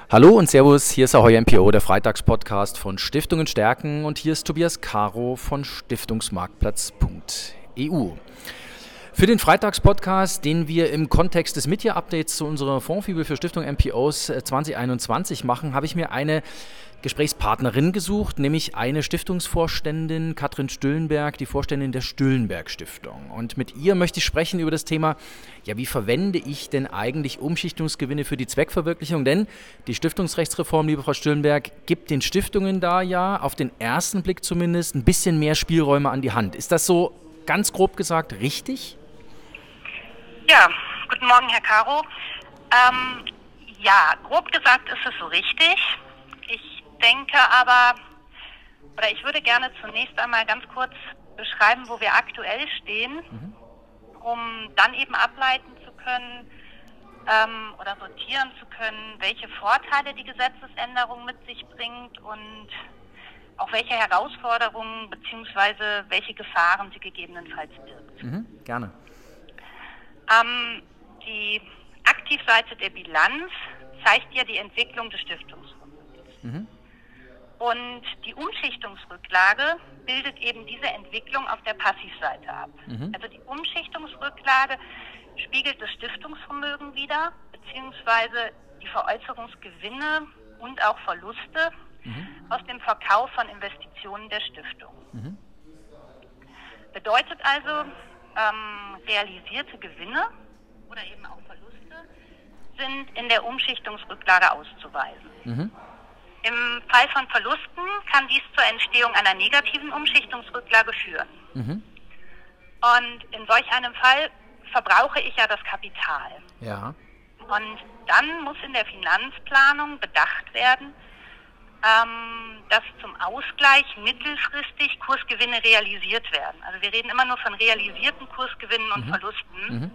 Hallo und Servus, hier ist Ahoi MPO, der Freitagspodcast von Stiftungen stärken und hier ist Tobias Caro von Stiftungsmarktplatz.eu. Für den Freitagspodcast, den wir im Kontext des Mid-Year-Updates zu unserer Fondsfibel für Stiftung MPOs 2021 machen, habe ich mir eine Gesprächspartnerin gesucht, nämlich eine Stiftungsvorständin, Katrin Stüllenberg, die Vorständin der Stüllenberg Stiftung. Und mit ihr möchte ich sprechen über das Thema, ja, wie verwende ich denn eigentlich Umschichtungsgewinne für die Zweckverwirklichung? Denn die Stiftungsrechtsreform, liebe Frau Stüllenberg, gibt den Stiftungen da ja auf den ersten Blick zumindest ein bisschen mehr Spielräume an die Hand. Ist das so ganz grob gesagt richtig? Ja, guten Morgen, Herr Caro. Ja, grob gesagt ist es so richtig. Ich denke aber, oder ich würde gerne zunächst einmal ganz kurz beschreiben, wo wir aktuell stehen, um dann eben ableiten zu können oder sortieren zu können, welche Vorteile die Gesetzesänderung mit sich bringt und auch welche Herausforderungen bzw. welche Gefahren sie gegebenenfalls birgt. Gerne. Die Aktivseite der Bilanz zeigt ja die Entwicklung des Stiftungsvermögens. Und die Umschichtungsrücklage bildet eben diese Entwicklung auf der Passivseite ab. Also die Umschichtungsrücklage spiegelt das Stiftungsvermögen wider, beziehungsweise die Veräußerungsgewinne und auch Verluste aus dem Verkauf von Investitionen der Stiftung. Bedeutet also, realisierte Gewinne oder eben auch Verluste sind in der Umschichtungsrücklage auszuweisen. Im Fall von Verlusten kann dies zur Entstehung einer negativen Umschichtungsrücklage führen. Und in solch einem Fall verbrauche ich ja das Kapital. Ja. Und dann muss in der Finanzplanung bedacht werden, dass zum Ausgleich mittelfristig Kursgewinne realisiert werden. Also wir reden immer nur von realisierten Kursgewinnen und Verlusten.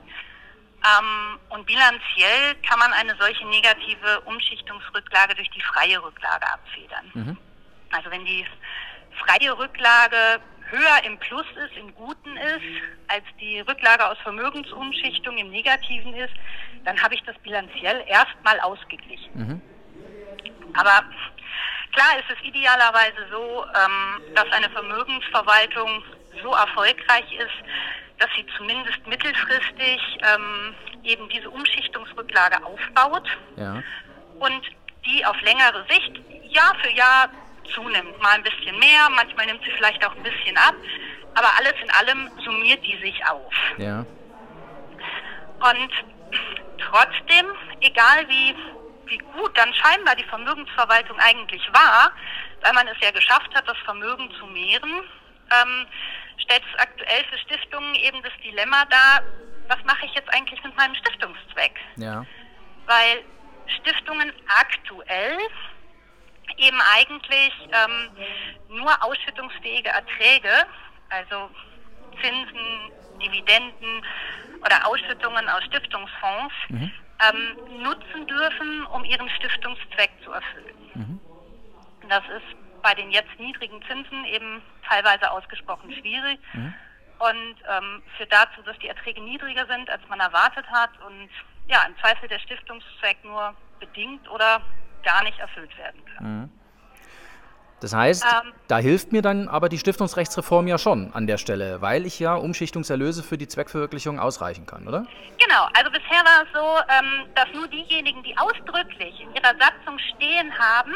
Und bilanziell kann man eine solche negative Umschichtungsrücklage durch die freie Rücklage abfedern. Also wenn die freie Rücklage höher im Plus ist, im Guten ist, als die Rücklage aus Vermögensumschichtung im Negativen ist, dann habe ich das bilanziell erstmal ausgeglichen. Aber klar ist es idealerweise so, dass eine Vermögensverwaltung so erfolgreich ist, dass sie zumindest mittelfristig eben diese Umschichtungsrücklage aufbaut und die auf längere Sicht Jahr für Jahr zunimmt. Mal ein bisschen mehr, manchmal nimmt sie vielleicht auch ein bisschen ab, aber alles in allem summiert die sich auf. Ja. Und trotzdem, egal wie gut dann scheinbar die Vermögensverwaltung eigentlich war, weil man es ja geschafft hat, das Vermögen zu mehren, stellt es aktuell für Stiftungen eben das Dilemma dar, was mache ich jetzt eigentlich mit meinem Stiftungszweck? Ja. Weil Stiftungen aktuell eben eigentlich nur ausschüttungsfähige Erträge, also Zinsen, Dividenden oder Ausschüttungen aus Stiftungsfonds, nutzen dürfen, um ihren Stiftungszweck zu erfüllen. Das ist bei den jetzt niedrigen Zinsen eben teilweise ausgesprochen schwierig und führt dazu, dass die Erträge niedriger sind, als man erwartet hat und ja, im Zweifel der Stiftungszweck nur bedingt oder gar nicht erfüllt werden kann. Das heißt, da hilft mir dann aber die Stiftungsrechtsreform ja schon an der Stelle, weil ich ja Umschichtungserlöse für die Zweckverwirklichung ausreichen kann, oder? Genau, also bisher war es so, dass nur diejenigen, die ausdrücklich in ihrer Satzung stehen haben,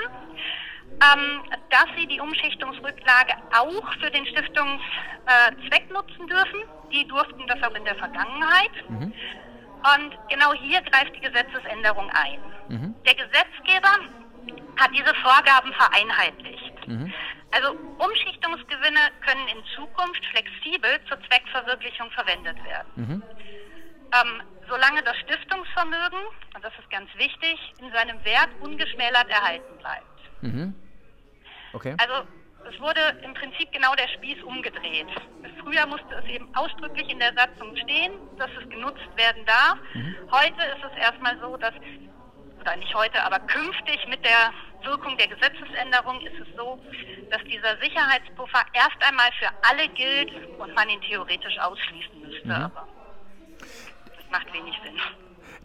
dass sie die Umschichtungsrücklage auch für den Stiftungszweck nutzen dürfen, die durften das auch in der Vergangenheit. Und genau hier greift die Gesetzesänderung ein. Der Gesetzgeber hat diese Vorgaben vereinheitlicht. Also Umschichtungsgewinne können in Zukunft flexibel zur Zweckverwirklichung verwendet werden. Solange das Stiftungsvermögen, und das ist ganz wichtig, in seinem Wert ungeschmälert erhalten bleibt. Okay. Also es wurde im Prinzip genau der Spieß umgedreht. Früher musste es eben ausdrücklich in der Satzung stehen, dass es genutzt werden darf. Heute ist es erstmal so, dass, oder nicht heute, aber künftig mit der Wirkung der Gesetzesänderung ist es so, dass dieser Sicherheitspuffer erst einmal für alle gilt und man ihn theoretisch ausschließen müsste. Aber das macht wenig Sinn.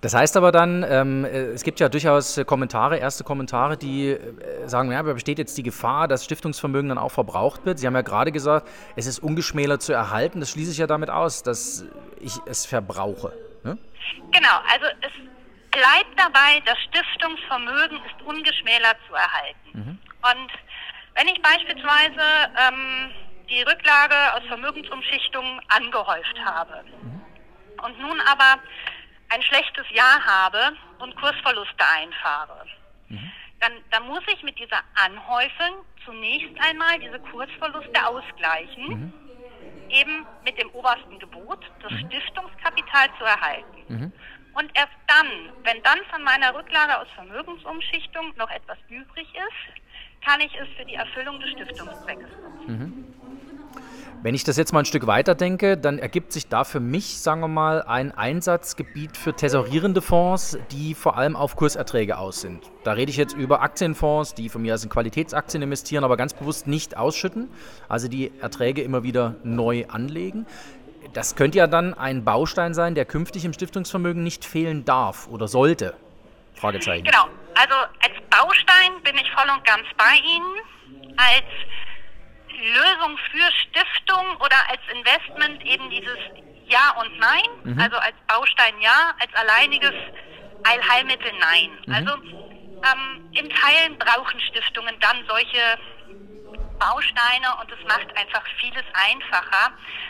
Das heißt aber dann, es gibt ja durchaus erste Kommentare, die sagen, ja, aber besteht jetzt die Gefahr, dass Stiftungsvermögen dann auch verbraucht wird? Sie haben ja gerade gesagt, es ist ungeschmälert zu erhalten. Das schließe ich ja damit aus, dass ich es verbrauche. Ne? Genau, also es bleibt dabei, das Stiftungsvermögen ist ungeschmälert zu erhalten. Und wenn ich beispielsweise die Rücklage aus Vermögensumschichtungen angehäuft habe und nun aber ein schlechtes Jahr habe und Kursverluste einfahre, dann muss ich mit dieser Anhäufung zunächst einmal diese Kursverluste ausgleichen, eben mit dem obersten Gebot, das Stiftungskapital zu erhalten. Und erst dann, wenn dann von meiner Rücklage aus Vermögensumschichtung noch etwas übrig ist, kann ich es für die Erfüllung des Stiftungszweckes nutzen. Wenn ich das jetzt mal ein Stück weiter denke, dann ergibt sich da für mich, sagen wir mal, ein Einsatzgebiet für tesorierende Fonds, die vor allem auf Kurserträge aus sind. Da rede ich jetzt über Aktienfonds, die von mir aus in Qualitätsaktien investieren, aber ganz bewusst nicht ausschütten, also die Erträge immer wieder neu anlegen. Das könnte ja dann ein Baustein sein, der künftig im Stiftungsvermögen nicht fehlen darf oder sollte. Fragezeichen. Genau, also als Baustein bin ich voll und ganz bei Ihnen. Als Lösung für Stiftung oder als Investment eben dieses Ja und Nein, also als Baustein Ja, als alleiniges Allheilmittel Nein. Also in Teilen brauchen Stiftungen dann solche Bausteine und es macht einfach vieles einfacher,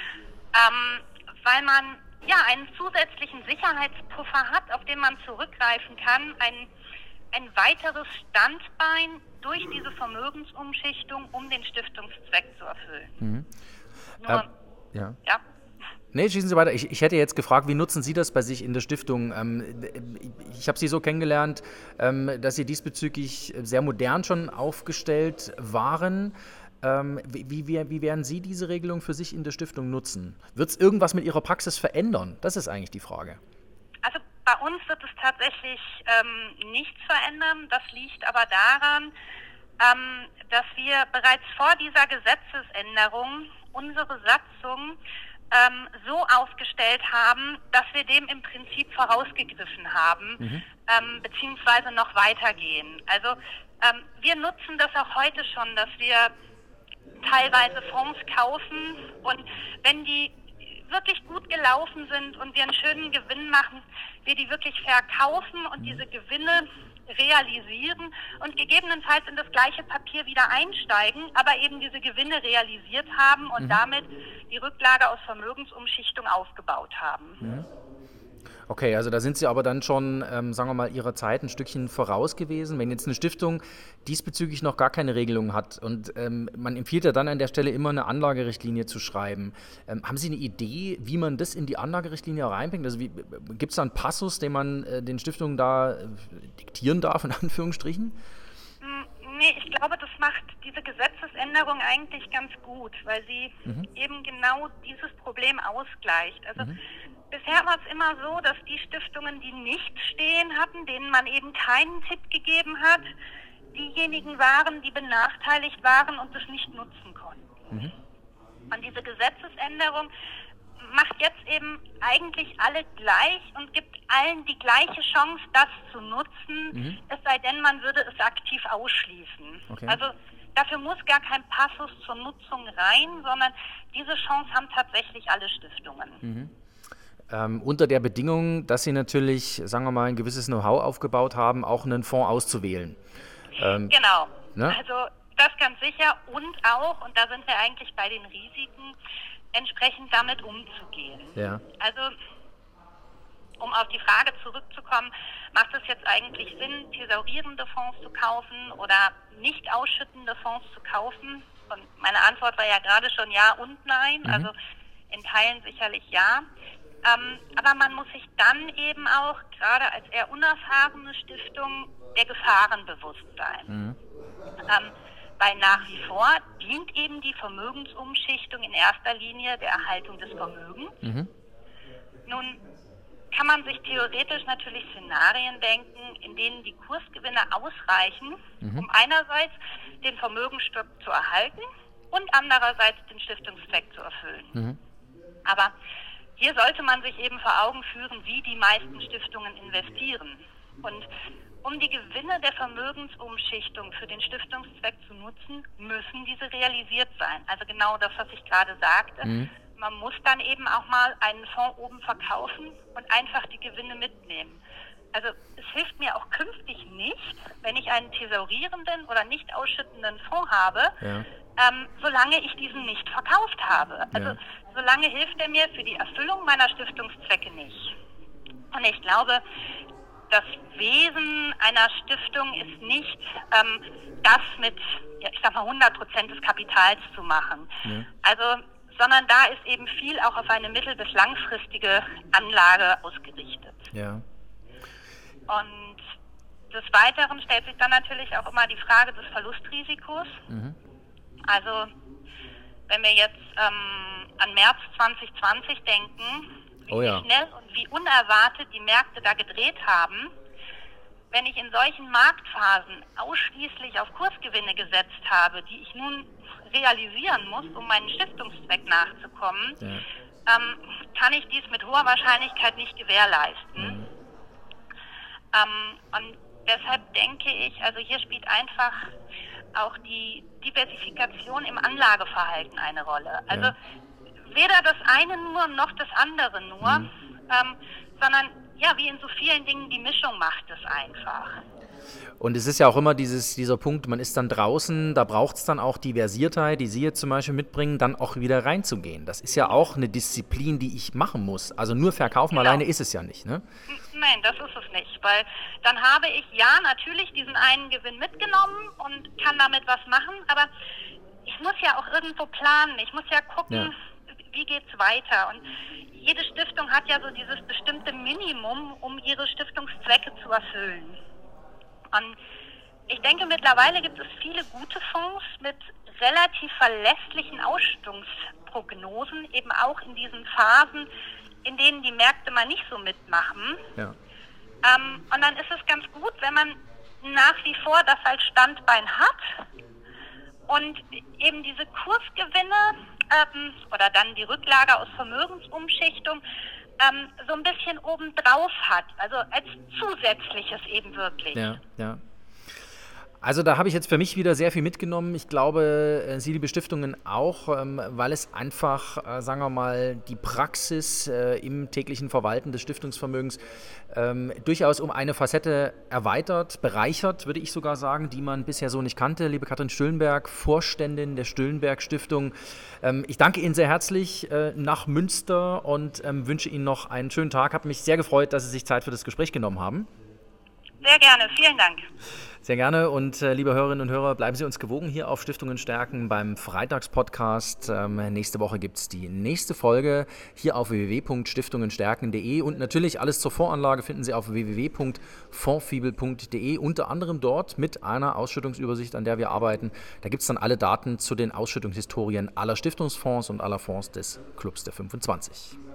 weil man ja einen zusätzlichen Sicherheitspuffer hat, auf den man zurückgreifen kann, ein weiteres Standbein durch diese Vermögensumschichtung, um den Stiftungszweck zu erfüllen. Ja. Ja. Nee, schießen Sie weiter. Ich hätte jetzt gefragt, wie nutzen Sie das bei sich in der Stiftung? Ich habe Sie so kennengelernt, dass Sie diesbezüglich sehr modern schon aufgestellt waren. Wie werden Sie diese Regelung für sich in der Stiftung nutzen? Wird es irgendwas mit Ihrer Praxis verändern? Das ist eigentlich die Frage. Also bei uns wird es tatsächlich nichts verändern. Das liegt aber daran, dass wir bereits vor dieser Gesetzesänderung unsere Satzung so aufgestellt haben, dass wir dem im Prinzip vorausgegriffen haben, beziehungsweise noch weitergehen. Also wir nutzen das auch heute schon, dass wir teilweise Fonds kaufen und wenn die wirklich gut gelaufen sind und wir einen schönen Gewinn machen, wir die wirklich verkaufen und diese Gewinne realisieren und gegebenenfalls in das gleiche Papier wieder einsteigen, aber eben diese Gewinne realisiert haben und damit die Rücklage aus Vermögensumschichtung aufgebaut haben. Okay, also da sind Sie aber dann schon, sagen wir mal, Ihrer Zeit ein Stückchen voraus gewesen. Wenn jetzt eine Stiftung diesbezüglich noch gar keine Regelung hat und man empfiehlt ja dann an der Stelle immer eine Anlagerichtlinie zu schreiben. Haben Sie eine Idee, wie man das in die Anlagerichtlinie reinbringt? Also gibt es da einen Passus, den man den Stiftungen da diktieren darf, in Anführungsstrichen? Nee, ich glaube, das macht diese Gesetzesänderung eigentlich ganz gut, weil sie eben genau dieses Problem ausgleicht. Also bisher war es immer so, dass die Stiftungen, die nichts stehen hatten, denen man eben keinen Tipp gegeben hat, diejenigen waren, die benachteiligt waren und das nicht nutzen konnten. Und diese Gesetzesänderung macht jetzt eben eigentlich alle gleich und gibt allen die gleiche Chance, das zu nutzen, es sei denn, man würde es aktiv ausschließen. Okay. Also dafür muss gar kein Passus zur Nutzung rein, sondern diese Chance haben tatsächlich alle Stiftungen. Unter der Bedingung, dass Sie natürlich, sagen wir mal, ein gewisses Know-how aufgebaut haben, auch einen Fonds auszuwählen. Genau, ne? Also das ganz sicher und auch, und da sind wir eigentlich bei den Risiken, entsprechend damit umzugehen. Ja. Also um auf die Frage zurückzukommen, macht es jetzt eigentlich Sinn, thesaurierende Fonds zu kaufen oder nicht ausschüttende Fonds zu kaufen? Und meine Antwort war ja gerade schon ja und nein, also in Teilen sicherlich ja. Aber man muss sich dann eben auch, gerade als eher unerfahrene Stiftung, der Gefahren bewusst sein. Weil nach wie vor dient eben die Vermögensumschichtung in erster Linie der Erhaltung des Vermögens. Nun kann man sich theoretisch natürlich Szenarien denken, in denen die Kursgewinne ausreichen, um einerseits den Vermögensstock zu erhalten und andererseits den Stiftungszweck zu erfüllen. Aber hier sollte man sich eben vor Augen führen, wie die meisten Stiftungen investieren. Und um die Gewinne der Vermögensumschichtung für den Stiftungszweck zu nutzen, müssen diese realisiert sein. Also genau das, was ich gerade sagte. Man muss dann eben auch mal einen Fonds oben verkaufen und einfach die Gewinne mitnehmen. Also es hilft mir auch künftig nicht, wenn ich einen thesaurierenden oder nicht ausschüttenden Fonds habe, solange ich diesen nicht verkauft habe. Also solange hilft er mir für die Erfüllung meiner Stiftungszwecke nicht. Und ich glaube, das Wesen einer Stiftung ist nicht, das mit, ich sag mal, 100% des Kapitals zu machen. Also, sondern da ist eben viel auch auf eine mittel- bis langfristige Anlage ausgerichtet. Ja. Und des Weiteren stellt sich dann natürlich auch immer die Frage des Verlustrisikos. Also, wenn wir jetzt an März 2020 denken, wie schnell und wie unerwartet die Märkte da gedreht haben, wenn ich in solchen Marktphasen ausschließlich auf Kursgewinne gesetzt habe, die ich nun realisieren muss, um meinen Stiftungszweck nachzukommen, kann ich dies mit hoher Wahrscheinlichkeit nicht gewährleisten. Und deshalb denke ich, also hier spielt einfach auch die Diversifikation im Anlageverhalten eine Rolle. Also weder das eine nur noch das andere nur, sondern ja, wie in so vielen Dingen, die Mischung macht es einfach. Und es ist ja auch immer dieser Punkt, man ist dann draußen, da braucht es dann auch die Versiertheit, die Sie jetzt zum Beispiel mitbringen, dann auch wieder reinzugehen. Das ist ja auch eine Disziplin, die ich machen muss. Also nur verkaufen alleine ist es ja nicht, ne? Nein, das ist es nicht, weil dann habe ich natürlich diesen einen Gewinn mitgenommen und kann damit was machen, aber ich muss ja auch irgendwo planen, ich muss ja gucken, wie geht's weiter, und jede Stiftung hat ja so dieses bestimmte Minimum, um ihre Stiftungszwecke zu erfüllen. Und ich denke, mittlerweile gibt es viele gute Fonds mit relativ verlässlichen Ausschüttungsprognosen, eben auch in diesen Phasen, in denen die Märkte mal nicht so mitmachen. Und dann ist es ganz gut, wenn man nach wie vor das als Standbein hat und eben diese Kursgewinne oder dann die Rücklage aus Vermögensumschichtung so ein bisschen obendrauf hat, also als zusätzliches eben wirklich. Also da habe ich jetzt für mich wieder sehr viel mitgenommen. Ich glaube, Sie, liebe Stiftungen, auch, weil es einfach, sagen wir mal, die Praxis im täglichen Verwalten des Stiftungsvermögens durchaus um eine Facette erweitert, bereichert, würde ich sogar sagen, die man bisher so nicht kannte. Liebe Katrin Stüllenberg, Vorständin der Stüllenberg Stiftung, ich danke Ihnen sehr herzlich nach Münster und wünsche Ihnen noch einen schönen Tag. Habe mich sehr gefreut, dass Sie sich Zeit für das Gespräch genommen haben. Sehr gerne, vielen Dank. Sehr gerne, und liebe Hörerinnen und Hörer, bleiben Sie uns gewogen hier auf Stiftungen stärken beim Freitagspodcast. Nächste Woche gibt es die nächste Folge hier auf www.stiftungenstärken.de, und natürlich alles zur Voranlage finden Sie auf www.fondsfibel.de, unter anderem dort mit einer Ausschüttungsübersicht, an der wir arbeiten. Da gibt es dann alle Daten zu den Ausschüttungshistorien aller Stiftungsfonds und aller Fonds des Clubs der 25.